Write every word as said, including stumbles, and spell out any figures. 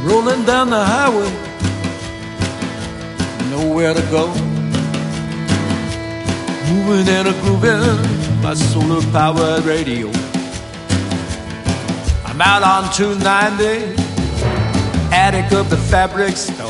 rolling down the highway, nowhere to go. Moving and a grooving, my solar powered radio. I'm out on two ninety, attic of the fabric store.